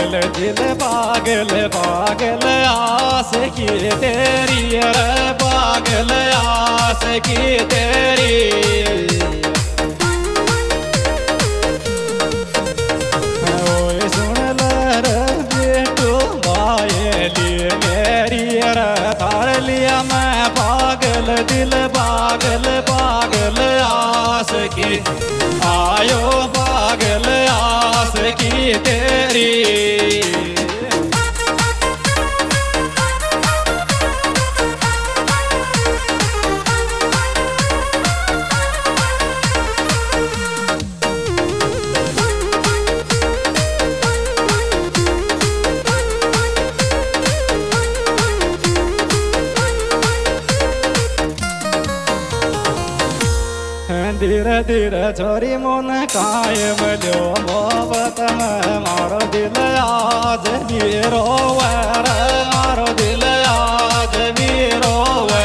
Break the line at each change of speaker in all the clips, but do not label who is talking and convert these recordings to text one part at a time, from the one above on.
दिल पागल पागल आस की तेरी रे पागल आस की तेरी सुन ले बेटू बायली मेरी रे तार लिया मैं पागल दिल पागल पागल आस की आयो पागल आस की तेरी धीरे धीरे छोरी मन कायम लो मोहब्बत में मारो दिल आज भी रोवे रे मारो दिल आज भी रोवे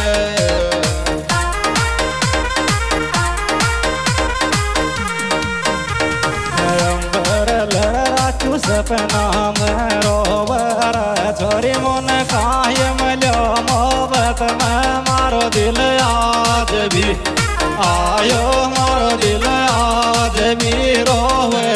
अंबर लहराचू सपना में रोवे रे छोरी मन कायम लो मोहब्बत में मारो दिल आज भी आयो मारो दिल आज भी रोवे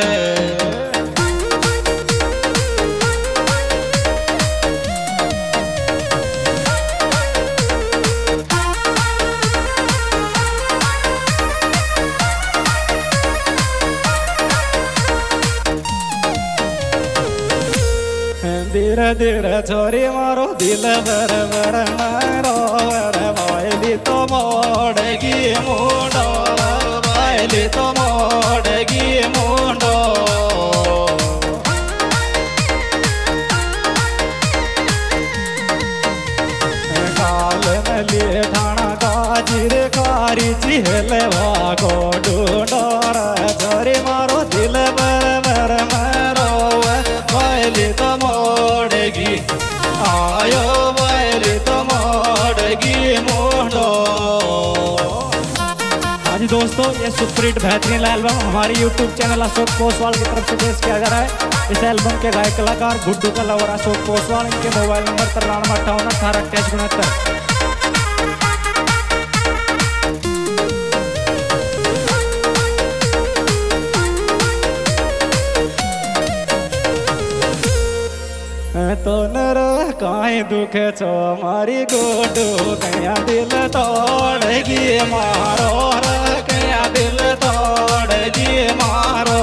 धीरे धीरे छोरी मारो दिल बर बर मारो बर वायली तो मोड़गी मुंडो वायली तो मोड़गी मुंडो काल में लिए थाना काजिर कारी चिहले वागो ढूंढो रे छोरी मारो दिल बर बर मारो वायली तो आयो बैली तो मोड़गी मुंडो। हाँ जी दोस्तों, ये सुपरहिट बेहतरीन एल्बम हमारी यूट्यूब चैनल अशोक पोसवाल की तरफ से पेश किया जा रहा है। इस एल्बम के गायक कलाकार गुड्डू का लवर अशोक पोसवाल, इनके मोबाइल नंबर 935818 तो नर काई दुख छो मारी गोडू कया दिल तोड़गी मारो रे कया दिल तोड़गी मारो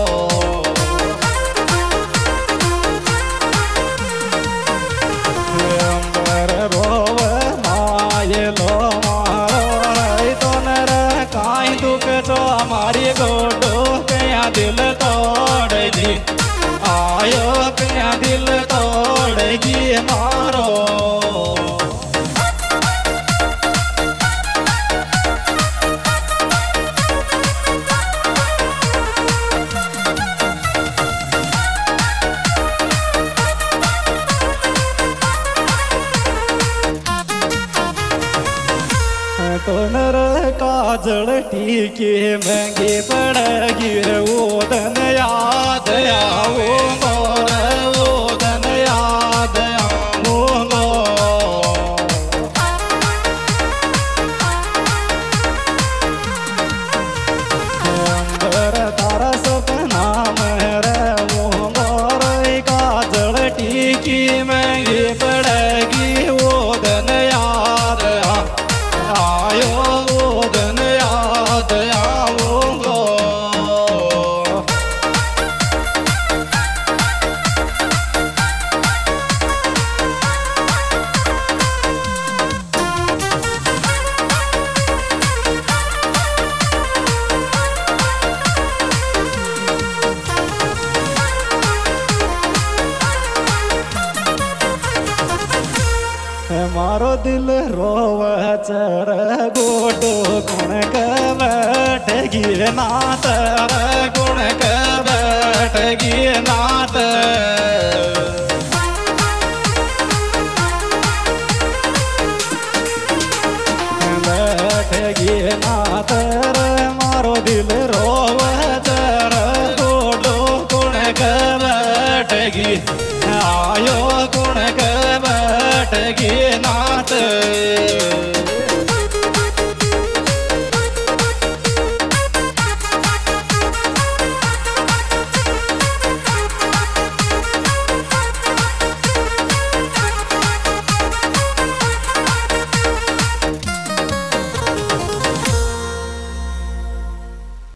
अंबर रोव माये लो मारो रे तो नर काई दुख छो मारी गोडू कया दिल तोड़गी आयो कया दिल तोड़गी मारो तो नर काजल टीके महंगी पड़ेगी रे वो धन याद आओ वो धन याद आओ अंदर तारा सपना मेरे वो मोर काजल टीकी महंगी पड़ेगी वो धन याद आयो वो धन याद आओ मारो दिल रोव चर गोडो गुण के बैठगी नात गुण के बैठगी नात बैठगी नात मारो दिल रोव चर गोडो गुण के कुण के बैठ गी